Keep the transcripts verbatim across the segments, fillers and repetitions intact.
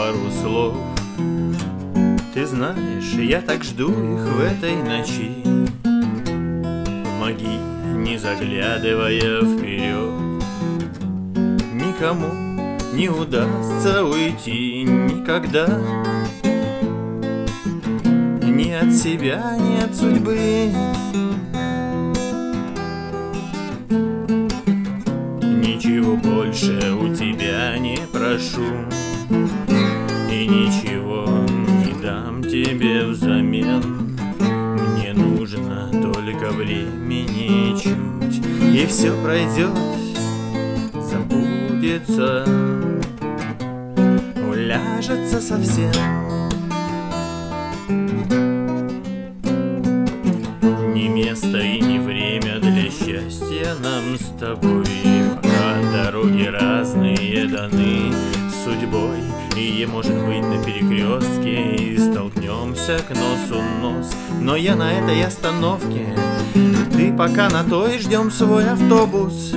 пару слов. Ты знаешь, я так жду их в этой ночи. Помоги, не заглядывая вперед. Никому не удастся уйти никогда. Ни от себя, ни от судьбы. Ничего больше у тебя не прошу, и ничего не дам тебе взамен. Мне нужно только времени чуть, и все пройдет, забудется, уляжется совсем. Не место и не время для счастья нам с тобой, пока дороги разные даны судьбой. И, может быть, на перекрестке и столкнемся к носу нос. Но я на этой остановке, ты пока на той, ждем свой автобус.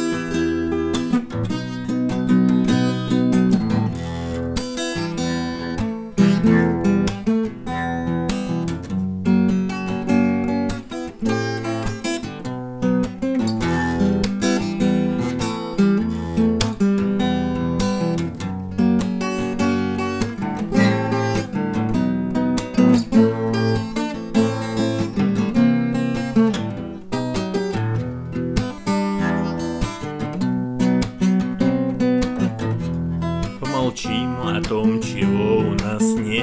Помолчим о том, чего у нас нет.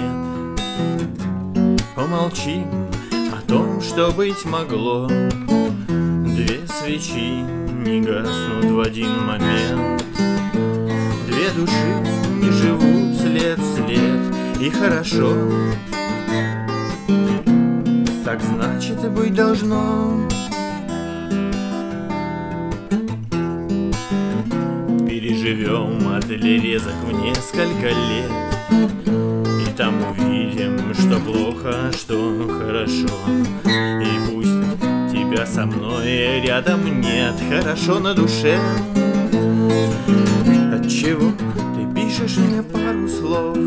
Помолчим о том, что быть могло. Две свечи не гаснут в один момент. Две души не живут след в след. И хорошо, так значит и быть должно. Переживем отлерезок в несколько лет, и там увидим, что плохо, что хорошо. И пусть тебя со мной рядом нет, хорошо на душе. Отчего ты пишешь мне пару слов?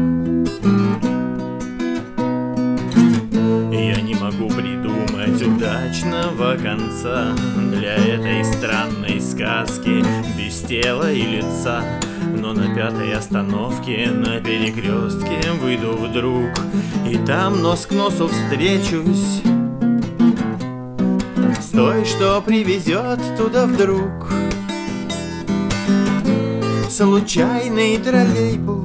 Я не могу придумать удачного конца для этой странной сказки без тела и лица. Но на пятой остановке, на перекрестке выйду вдруг, и там нос к носу встречусь с той, что привезет туда вдруг случайный троллейбус.